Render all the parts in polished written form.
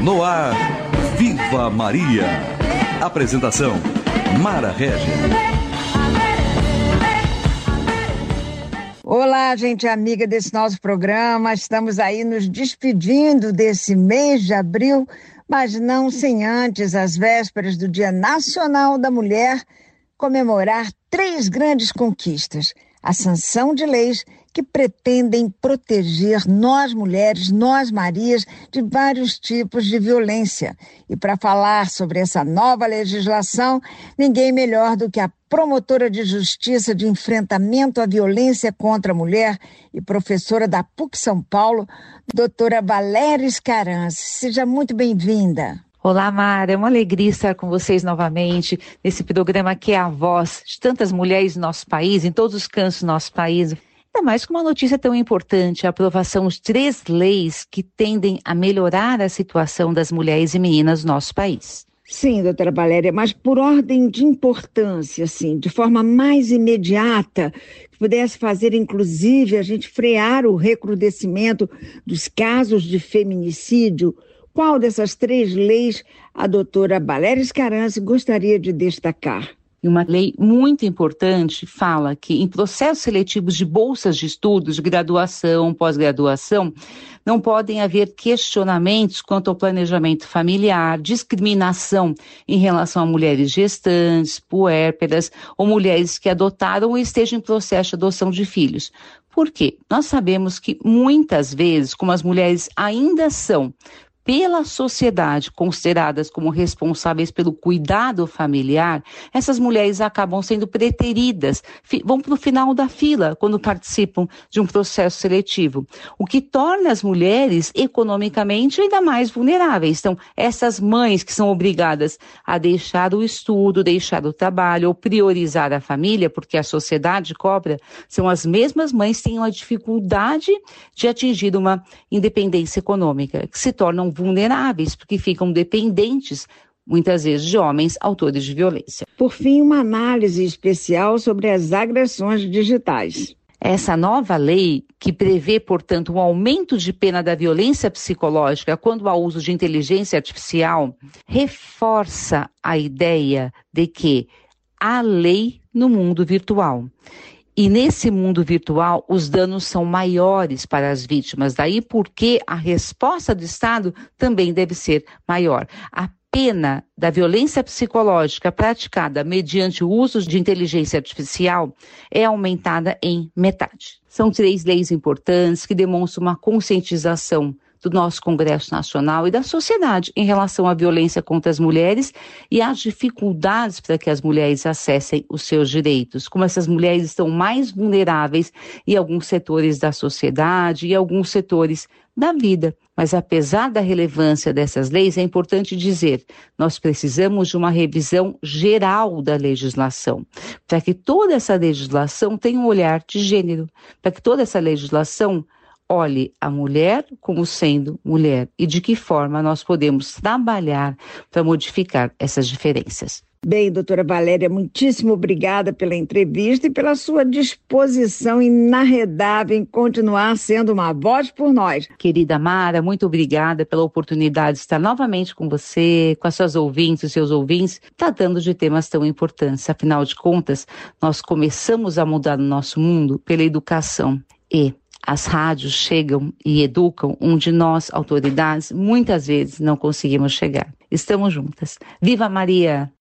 No ar, Viva Maria. Apresentação, Mara Régia. Olá, gente amiga desse nosso programa. Estamos aí nos despedindo desse mês de abril, mas não sem antes, às vésperas do Dia Nacional da Mulher, comemorar 3 grandes conquistas: a sanção de leis que pretendem proteger nós mulheres, nós Marias, de vários tipos de violência. E para falar sobre essa nova legislação, ninguém melhor do que a promotora de justiça de enfrentamento à violência contra a mulher e professora da PUC São Paulo, doutora Valéria Scaranci. Seja muito bem-vinda. Olá, Mara, é uma alegria estar com vocês novamente nesse programa que é a voz de tantas mulheres no nosso país, em todos os cantos do nosso país. Ainda mais com uma notícia tão importante, a aprovação de 3 leis que tendem a melhorar a situação das mulheres e meninas no nosso país. Sim, doutora Valéria, mas por ordem de importância, assim, de forma mais imediata, que pudesse fazer, inclusive, a gente frear o recrudescimento dos casos de feminicídio. Qual dessas 3 leis a doutora Valéria Scaranci gostaria de destacar? E uma lei muito importante fala que em processos seletivos de bolsas de estudos, de graduação, pós-graduação, não podem haver questionamentos quanto ao planejamento familiar, discriminação em relação a mulheres gestantes, puérperas ou mulheres que adotaram ou estejam em processo de adoção de filhos. Por quê? Nós sabemos que muitas vezes, como as mulheres ainda são pela sociedade consideradas como responsáveis pelo cuidado familiar, essas mulheres acabam sendo preteridas, vão para o final da fila quando participam de um processo seletivo, o que torna as mulheres economicamente ainda mais vulneráveis. Então, essas mães que são obrigadas a deixar o estudo, deixar o trabalho ou priorizar a família, porque a sociedade cobra, são as mesmas mães que têm uma dificuldade de atingir uma independência econômica, que se tornam vulneráveis, porque ficam dependentes, muitas vezes, de homens autores de violência. Por fim, uma análise especial sobre as agressões digitais. Essa nova lei, que prevê, portanto, um aumento de pena da violência psicológica quando há uso de inteligência artificial, reforça a ideia de que há lei no mundo virtual. E nesse mundo virtual, os danos são maiores para as vítimas. Daí porque a resposta do Estado também deve ser maior. A pena da violência psicológica praticada mediante o uso de inteligência artificial é aumentada em metade. São 3 leis importantes que demonstram uma conscientização do nosso Congresso Nacional e da sociedade em relação à violência contra as mulheres e às dificuldades para que as mulheres acessem os seus direitos, como essas mulheres estão mais vulneráveis em alguns setores da sociedade e alguns setores da vida. Mas apesar da relevância dessas leis, é importante dizer, nós precisamos de uma revisão geral da legislação, para que toda essa legislação tenha um olhar de gênero, para que toda essa legislação olhe a mulher como sendo mulher e de que forma nós podemos trabalhar para modificar essas diferenças. Bem, doutora Valéria, muitíssimo obrigada pela entrevista e pela sua disposição inarredável em continuar sendo uma voz por nós. Querida Mara, muito obrigada pela oportunidade de estar novamente com você, com as suas ouvintes e seus ouvintes, tratando de temas tão importantes. Afinal de contas, nós começamos a mudar o nosso mundo pela educação e as rádios chegam e educam onde nós, autoridades, muitas vezes não conseguimos chegar. Estamos juntas. Viva Maria!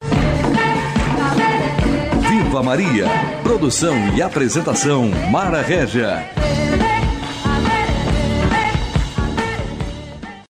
Viva Maria! Produção e apresentação, Mara Régia.